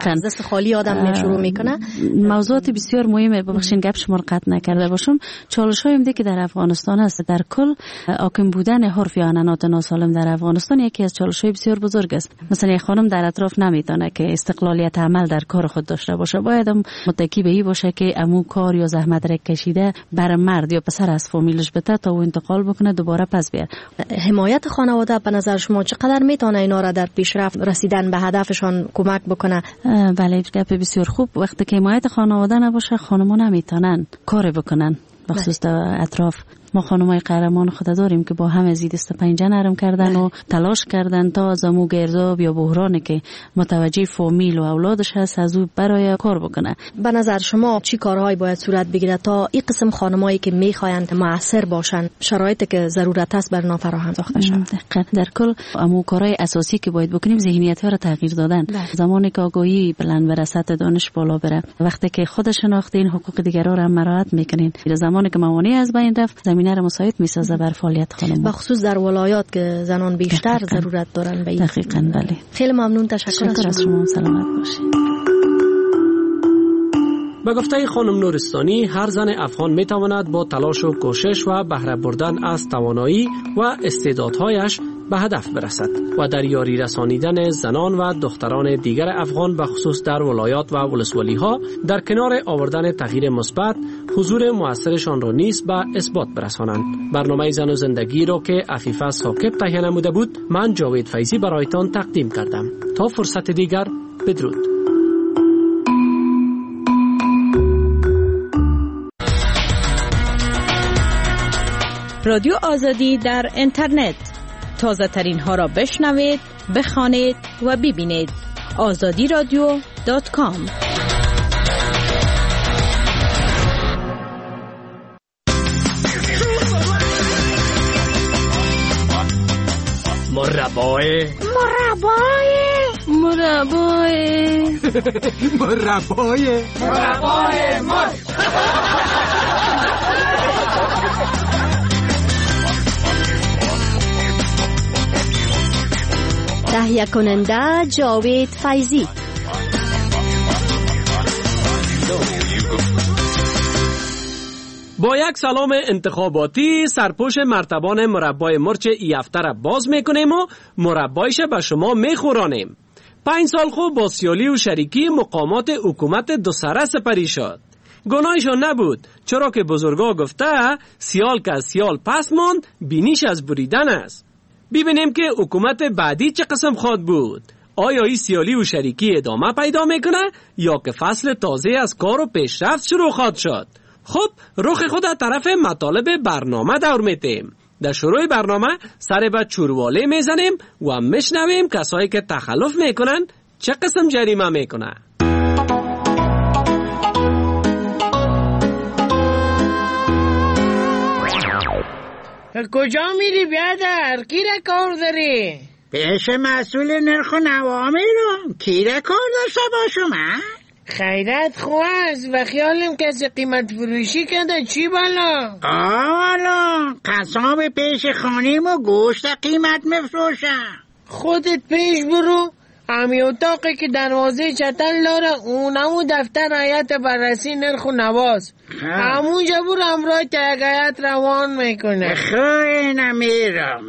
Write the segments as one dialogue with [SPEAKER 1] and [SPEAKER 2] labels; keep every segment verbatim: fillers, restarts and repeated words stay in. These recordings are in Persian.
[SPEAKER 1] از دست خالی آدم شروع میکنه.
[SPEAKER 2] موضوعات بسیار مهمه. ببخشید گپ شما رو قطع نکرده باشم. چالش‌های دیگه که در افغانستان است، در کل حاکم بودن حرف یا عنعنات ناسالم در افغانستان یکی از چالش‌های بسیار بزرگ است. مثلا یک خانم در اطراف نمیتونه که استقلالیت عمل در کار خود داشته باشه، باید متکی به این باشه که عمو کار یا زحمت را کشیده بر مرد یا پسر از فامیلش بده تا او انتقال بکنه دوباره پس بیاد.
[SPEAKER 1] حمایت خانواده به نظر شما چقدر میتونه اینا را در پیشرفت رسیدن به هدفشان کمک بکنه؟
[SPEAKER 2] بله، گپ بسیار خوب. وقتی که حمایت خانواده نباشه خانم‌ها نمیتونن کار بکنن، بخصوص در اطراف. ما خانمای قهرمان خود داریم که با هم از دست پنجه نرم کردن و تلاش کردن تا از امو گرداب یا بحرانی که متوجه فامیل و اولادش هست از او برای کار بکنه.
[SPEAKER 1] به نظر شما چی کارهایی باید صورت بگیره تا این قسم خانمایی که میخواین مؤثر باشن شرایطی که ضرورت است بر اینا فراهم ساخته شود؟
[SPEAKER 2] در کل امو کارهای اساسی که باید بکنیم ذهنیت‌ها را تغییر دادن. ده. زمانی که آگاهی بلند بره، سطح دانش بالا بره، وقتی که خود شناختین حقوق دیگران را مراعات میکنین، زمانی که موانع از بین رفت زمینه را مساعد میسازه بر فعالیت خانم،
[SPEAKER 1] بخصوص در ولایات که زنان بیشتر دقیقاً. ضرورت دارن به این.
[SPEAKER 2] دقیقاً بله.
[SPEAKER 1] خیلی ممنون، تشکر از شما.
[SPEAKER 2] سلامت باشید.
[SPEAKER 3] به گفته خانم نورستانی، هر زن افغان میتواند با تلاش و کوشش و بهره بردن از توانایی و استعدادهایش به هدف برسد و در یاری رسانیدن زنان و دختران دیگر افغان به خصوص در ولایات و ولسوالی ها در کنار آوردن تغییر مثبت حضور موثرشان را نیز به اثبات برسانند. برنامه زن و زندگی را که عفیفه ثاقب تهیه نموده بود، من جاوید فیضی برایتان تقدیم کردم. تا فرصت دیگر، بدرود.
[SPEAKER 4] رادیو آزادی در اینترنت، تازه ترین ها را بشنوید، بخوانید و ببینید. آزادی رادیو دات کام.
[SPEAKER 5] مربای
[SPEAKER 6] مربای
[SPEAKER 4] مربای
[SPEAKER 5] مربای
[SPEAKER 6] مربای مر
[SPEAKER 1] تهیه کننده جاوید فیضی.
[SPEAKER 3] با یک سلام انتخاباتی سرپوش مرتبان مربای مرچ ای هفته را باز میکنیم و مربایش به شما میخورانیم. پنج سال خوب با سیالی و شریکی مقامات حکومت دو سره سپری شد. گناهشان نبود، چرا که بزرگا گفته سیال که از سیال پس ماند بینیش از بریدن است. ببینیم که حکومت بعدی چه قسم خواد بود. آیا این سیالی و شریکی ادامه پیدا میکنه یا که فصل تازه از کار و پیشرفت شروع خواهد شد؟ خب رخ خود از طرف مطالب برنامه دور میتیم. در شروع برنامه سر به چورواله میزنیم و میشنویم کسایی که تخلف میکنن چه قسم جریمه میکنه.
[SPEAKER 7] کجا میری بیادر؟ کی را کار داری؟
[SPEAKER 6] پیش مسئول نرخ و نوا میرم. کی را کار داشته باشم؟
[SPEAKER 7] خیرت خواست و خیالم کسی قیمت فروشی کنده. چی بالا؟
[SPEAKER 6] آلا قصاب پیش خانیم و گوشت قیمت مفروشم.
[SPEAKER 7] خودت پیش برو. امی اتاقی که دروازه چتن لاره اونمو دفتر هیئت بررسی نرخ و نواست. همونجا برو امرای تگایت روان میکنه.
[SPEAKER 6] خواهی نمیرم.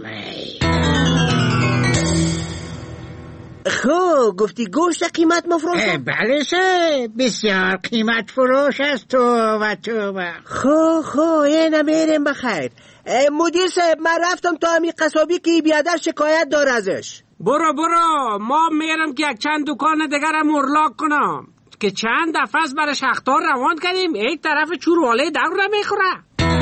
[SPEAKER 8] خب گفتی گوشت قیمت مفروش؟
[SPEAKER 6] بله سه بسیار قیمت فروش است. تو و تو و
[SPEAKER 8] خب خب اینه میرم بخیر. مدیر صاحب من رفتم تا همی قصابی که بیادر شکایت دار ازش.
[SPEAKER 3] برو برو ما میرم که یک چند دکان دیگر مرلاک کنم که چند دفعه از برش اختار روان کردیم یک طرف چورواله دور را میخوره.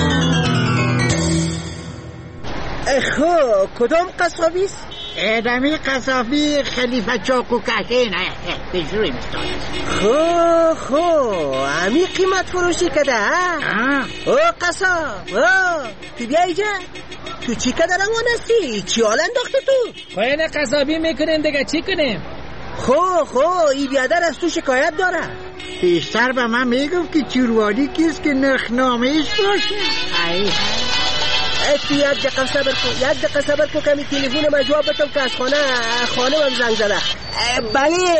[SPEAKER 8] خب کدام قصابی است؟
[SPEAKER 6] ادمی قصابی خلیفه چاکو کشه. نه بجروی میستان.
[SPEAKER 8] خب خب همی قیمت فروشی کده ها؟ او قصاب او تو بیا ایجا. تو چی کده روان هستی؟ چی حال انداختی تو؟
[SPEAKER 7] خواهی قصابی میکنیم دیگه چی کنیم؟
[SPEAKER 8] خب خب ای بیادر از تو شکایت داره.
[SPEAKER 6] پیشتر به من میگفت که چوروالی کیست که نرخنامه ایش باشه. ای
[SPEAKER 8] تو یک دقیقه صبر کن یک دقیقه صبر کن کمی تلفن ما جواب بتم که از خانه خانه من زنگ زده. بله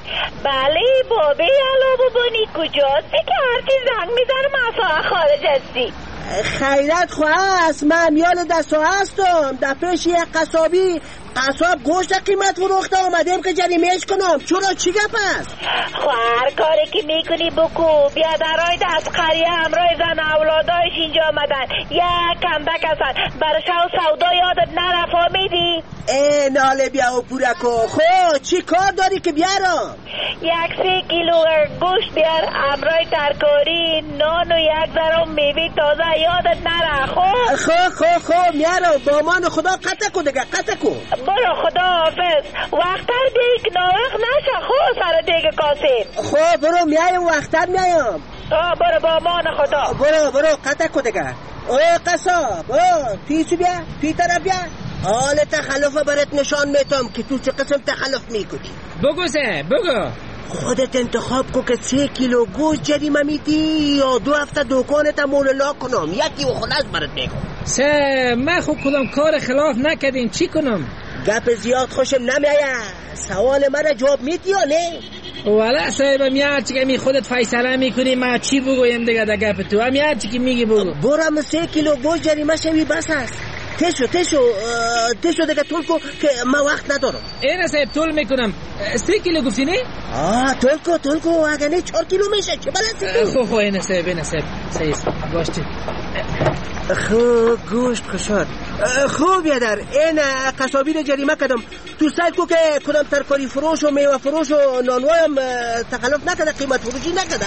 [SPEAKER 9] بله بابی علاوه بانی کجاست که هرچی زنگ میزنم اصلا خارج هستی؟
[SPEAKER 8] خیرت خواه است، من یال دستا هستم. دفعش یک قصابی قصاب گوشت قیمت فروخته آمدیم که جریمهش کنم. چرا چی گپ است؟
[SPEAKER 9] خواهر کاری که میکنی بکو. بیادرهای دست قریه همراه زن اولادایش اینجا آمدن، یک کندک هستن برای شو سودا یادت نرفا میدی؟
[SPEAKER 8] ای ناله بیا و پورکو. خب چی کار داری که بیارم؟
[SPEAKER 9] یک سه کیلو گوشت بیار همراه ترکاری، نان و یک ذره میوه تازه یادت نره. خب
[SPEAKER 8] خب خب خب میارم. با مان خدا قطع کن دیگه، قطع کن.
[SPEAKER 9] برو خدا حافظ. وقتر دیگ ناوقت نشه. خب سر دیگ کاسیم.
[SPEAKER 8] خب برو میایم، وقتر میایم.
[SPEAKER 9] آه برو با مان خدا.
[SPEAKER 8] برو برو قطع کن دیگه. اوه قصاب، اوه پیسو بیا، پی طرف بیا. حال تخلف برات نشان میتم که تو چه قسم تخلف میکنی.
[SPEAKER 10] بگو سه بگو.
[SPEAKER 8] خودت انتخاب کن که سه کیلو گوشت جریمه میدی یا دو هفته دکانت مولا کنم. یکی و خلاص برات میگم.
[SPEAKER 10] سه من خود کدام کار خلاف نکردیم، چی کنم؟
[SPEAKER 8] گپ زیاد خوشم نمیاد. سوال مرا جواب میدی یا نه؟
[SPEAKER 10] والا صاحب میاد چی که می خودت فیصله میکنی، ما چی بگویم دیگه در گپ تو؟ میاد چی که میگی بگو.
[SPEAKER 8] برم سه کیلو گوشت جریمه شوی بس است. تشو تشو تشو دیگه طول کن که ما وقت ندارم.
[SPEAKER 10] اینه صاحب طول میکنم. سه کیلو گفتی نه؟
[SPEAKER 8] آه طول کن طول کن. اگه نه چهار کیلو میشه. چه بلد تو؟
[SPEAKER 10] خو خو اینه صاحب اینه صاحب صحیح گوشت.
[SPEAKER 8] خوب گوشت خشاد. خوب بیادر این قصابی رو جریمه کردم. تو سایت کو که کدام ترکاری فروش و میوه فروش و نانوایم تخلف نکده، قیمت فروشی نکده.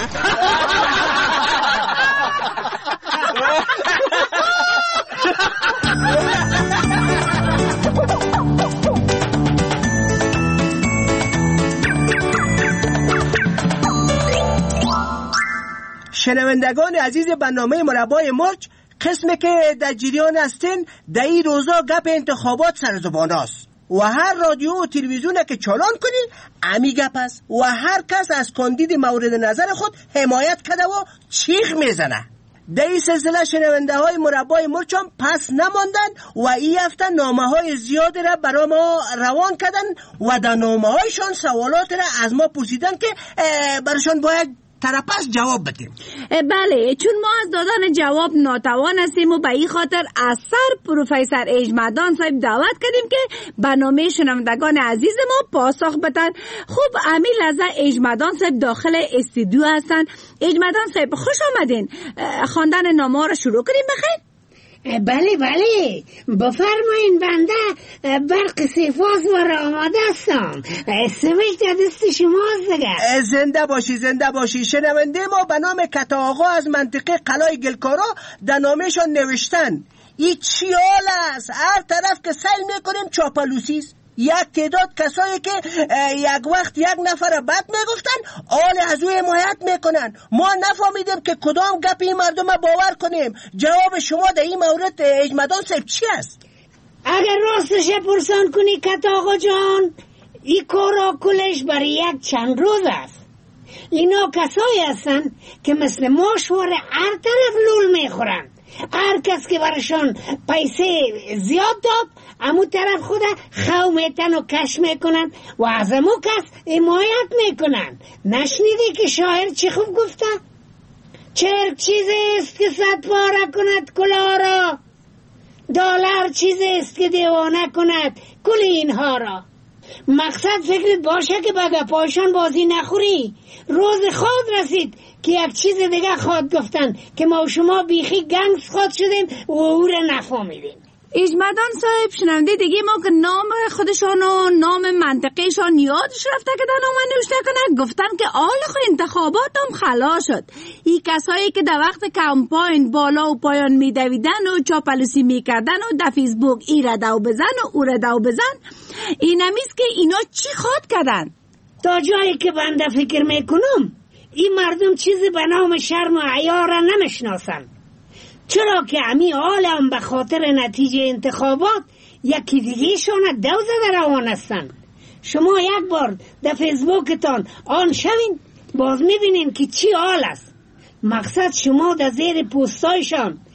[SPEAKER 8] شنوندگان عزیز برنامه مربای مرچ، قسمی که در جریان هستین در این روزا گپ انتخابات سر زبان است و هر رادیو و تلویزیون که چالان کنین امی گپ است و هر کس از کاندید مورد نظر خود حمایت کرده و چیخ میزنه. در این سلسله شنونده های مربای مرچ هم پس نماندن و این هفته نامه های زیاد را برای ما روان کردن و در نامه هایشان سوالات را از ما پرسیدن که برشان باید ترپس جواب بدیم.
[SPEAKER 11] بله، چون ما از دادن جواب ناتوان هستیم و به این خاطر از سر پروفسور اجمدان صاحب دعوت کردیم که برنامه شنوندگان عزیز ما پاسخ بدن. خوب امی لحظه اجمدان صاحب داخل استودیو هستن. اجمدان صاحب خوش آمدین. خواندن نامه را شروع کنیم بخیر؟
[SPEAKER 12] بله بله بفرمایین، بنده برق سیفاز و آماده هستم. سویش در دست شماست دیگه.
[SPEAKER 8] زنده باشی زنده باشی. شنونده ما به نام کتا آقا از منطقه قلای گلکارا در نامهشان نوشتن این چی حال است؟ هر طرف که سیل میکنیم چاپلوسیست. یک تعداد کسایی که یک وقت یک نفر بد میگفتن آل از او حمایت میکنن. ما نفهمیدیم که کدام گپ این مردم باور کنیم. جواب شما در این مورد اجمدان صاحب چی است؟
[SPEAKER 12] اگر راستش پرسان کنی کتا آقا جان، این کارا کلش برای یک چند روز است. اینا کسایی هستن که مثل ماشوار هر طرف لول میخورن. هر کس که برشان پیسه زیاد داد امو طرف خود خو میتن و کش میکنن و از امو کس حمایت میکنن. نشنیدی که شاعر چی خوب گفته؟ چرک چیزی است که صد پاره کند کلاه را، دلار چیزی است که دیوانه کند کل اینها را. مقصد فکرت باشه که بگه پایشان بازی نخوری. روز خود رسید که یک چیز دیگه خود گفتن که ما و شما بیخی گنگس خود شدیم و او را نفهمیدیم.
[SPEAKER 11] اجمدان صاحب شنونده دیگه ما که نام خودشان و نام منطقهشان یادش رفته که در نامه نوشته کنه، گفتن که آل خو انتخابات هم خلاص شد. این کسایی که در وقت کمپاین بالا و پایان میدویدن و چاپلوسی میکردن و در فیسبوک ای را دو بزن و او را دو بزن، این همیست که اینا چی خود کردن؟
[SPEAKER 12] تا جایی که بنده فکر میکنم این مردم چیزی به نام شرم و حیا را نمیشناسن. چرا که امی عالم به خاطر نتیجه انتخابات یکی دیگه شانه دو زده روان هستن. شما یک بار در فیسبوکتان آن شوین باز میبینین که چی حال است. مقصد شما در زیر پوستایشان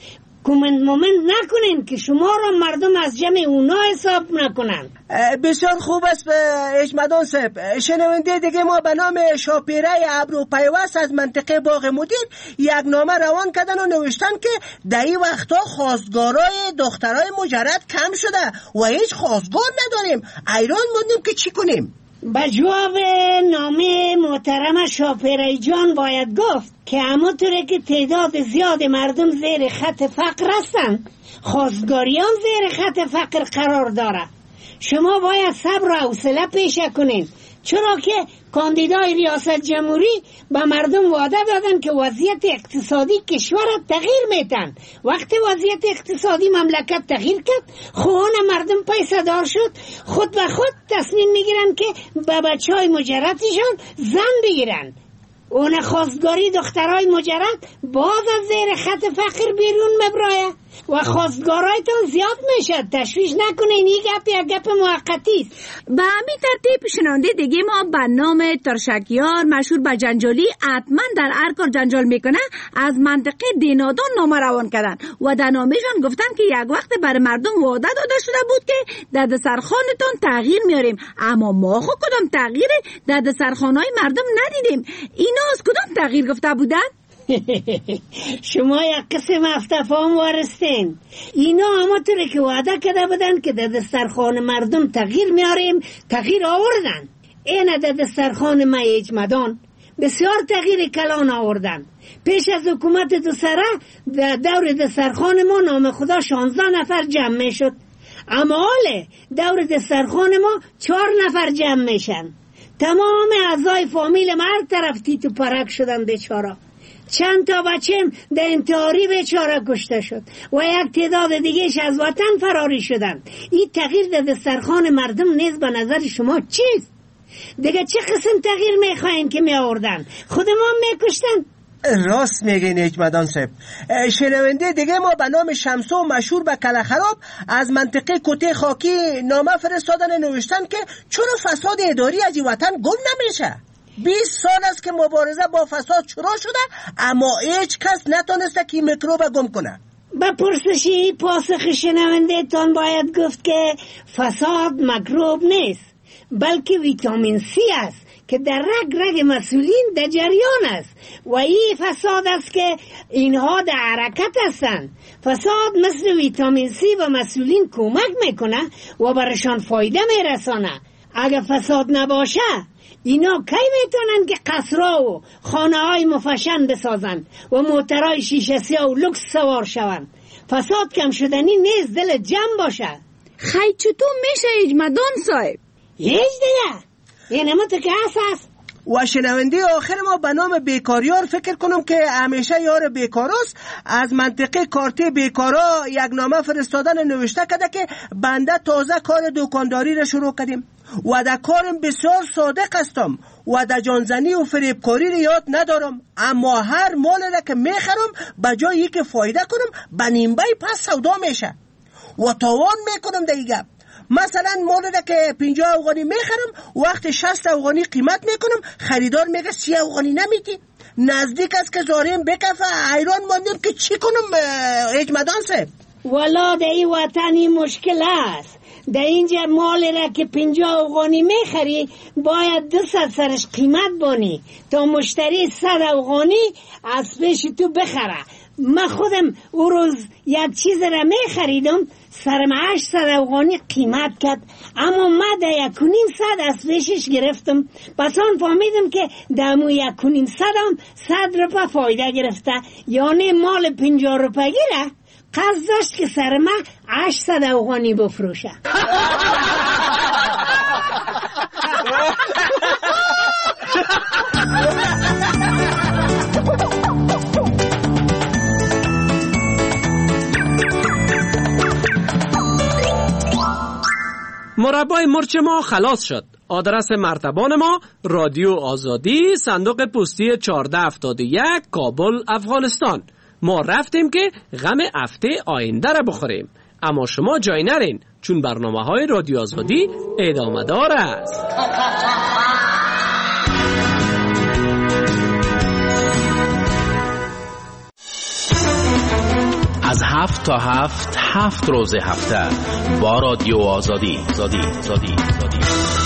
[SPEAKER 12] کومند مومند نکنین که شما را مردم از جمع اونا حساب نکنن.
[SPEAKER 8] بسیار خوب است اجمدان صاحب. شنونده دیگه ما به نام شاپیره ابرو پیوست از منطقه باغ مدیر یک نامه روان کردن و نوشتن که در این وقتا خواستگارای دخترای مجرد کم شده و هیچ خواستگار نداریم. ایران موندیم که چی کنیم؟
[SPEAKER 12] به جواب نامه محترم شاپیره جان باید گفت که همونطوره که تعداد زیاد مردم زیر خط فقر هستن، خواستگاریان زیر خط فقر قرار داره. شما باید صبر و حوصله پیشه کنین، چرا که کاندیدای ریاست جمهوری به مردم وعده دادن که وضعیت اقتصادی کشور تغییر میتن. وقتی وضعیت اقتصادی مملکت تغییر کرد، خوان مردم پیسه دار شد، خود به خود تصمیم میگیرن که به بچه های مجردشان زن بگیرن. اون خواستگاری دخترای مجرد باز از زیر خط فقر بیرون مبرایه و خواستگارایتون زیاد میشه. تشویش نکنین، این گپ یک گپ موقتی است.
[SPEAKER 11] به همین ترتیب شنونده دیگه ما به نام ترشکیار مشهور به جنجالی حتما در هر کار جنجال میکنه از منطقه دینادان نامه روان کردن و در نامهشان گفتن که یک وقت برای مردم وعده داده شده بود که در دسترخوانتون تغییر میاریم، اما ما خو کدام تغییر در دسترخوانای مردم ندیدیم. اینا از کدام تغییر گفته بودن؟
[SPEAKER 12] شما یک قسم افتفام وارستین. اینا اما طوری که وعده کرده بودن که در دسترخوان مردم تغییر میاریم، تغییر آوردن. اینه در دسترخوان ما اجمدان بسیار تغییر کلان آوردن. پیش از حکومت دو سره در دور دسترخوان ما نام خدا شانزده نفر جمع میشد، اما حاله دور دسترخوان ما چهار نفر جمع میشن. تمام اعضای فامیل ما هر طرف تیتو پرک شدن بیچاره. چند تا بچه‌م در انتحاری بیچاره کشته شد و یک تعداد دیگهش از وطن فراری شدن. این تغییر در دسترخوان مردم نیز به نظر شما چیست؟ دیگه چه قسم تغییر میخواین که میآوردن؟ خودمان میکشتن؟
[SPEAKER 8] راست میگین اجمدان صاحب. شنونده دیگه ما به نام شمسو مشهور به کله خراب از منطقه کوته خاکی نامه فرستادن، نوشتن که چرا فساد اداری از این وطن گم نمیشه. بیست سال است که مبارزه با فساد شروع شده اما هیچ کس نتونسته که میکروب گم کنه.
[SPEAKER 12] به پرسشی پاسخ شنونده تان باید گفت که فساد میکروب نیست، بلکه ویتامین سی است که در رگ رگ مسئولین در جریان است و این فساد است که اینها در حرکت هستند. فساد مثل ویتامین سی و مسئولین کمک میکنه و برشان فایده میرسانه. اگر فساد نباشه اینا کی میتونن که قصرها و خانه های مفشن بسازن و موترهای شیشه سیاه و لکس سوار شون؟ فساد کم شدنی نیست، دل جمع باشه.
[SPEAKER 11] خیلی چطور میشه اجمدان صاحب؟
[SPEAKER 12] هیچ دیگه این اما تو که هست.
[SPEAKER 8] و شنونده آخر ما به نام بیکاریار فکر کنم که همیشه یار بیکاراست از منطقه کارته بیکارا یک نامه فرستادن، نوشته کرده که بنده تازه کار دکانداری را شروع کردیم و در کارم بسیار صادق هستم و در جانزنی و فریبکاری را یاد ندارم، اما هر مال را که میخرم به جایی که فایده کنم به نیمبه پس سودا میشه و تاوان میکنم در این گپ. مثلا مال را که پنجاه افغانی میخرم وقت شصت افغانی قیمت میکنم، خریدار میگه سی افغانی نمیدی. نزدیک است که زاریم بکفه. حیران ماندیم که چی کنم اجمدان صاحب.
[SPEAKER 12] والا در این وطنی مشکل است. در اینجا مال را که پنجاه افغانی میخری باید دو صد سرش قیمت بانی تا مشتری صد افغانی از پیش تو بخره. من خودم او روز یک چیز را میخریدم سرم هشتصد افغانی قیمت کرد، اما من در یک و نیم صد از پیشش گرفتم. پس آن فهمیدم که در مو یک و نیم صد هم صد روپه فایده گرفته، یعنی مال پنجاه روپه گیره قصد داشت که سر من هشتصد افغانی بفروشه.
[SPEAKER 3] مربای مرچ ما خلاص شد. آدرس مرتبان ما رادیو آزادی، صندوق پستی چهارده هفتاد و یک، کابل، افغانستان. ما رفتیم که غم هفته آینده را بخوریم، اما شما جای نرین چون برنامه های رادیو آزادی ادامه دار است.
[SPEAKER 13] از هفت تا هفت هفت روز هفته با رادیو آزادی. آزادی. آزادی. آزادی.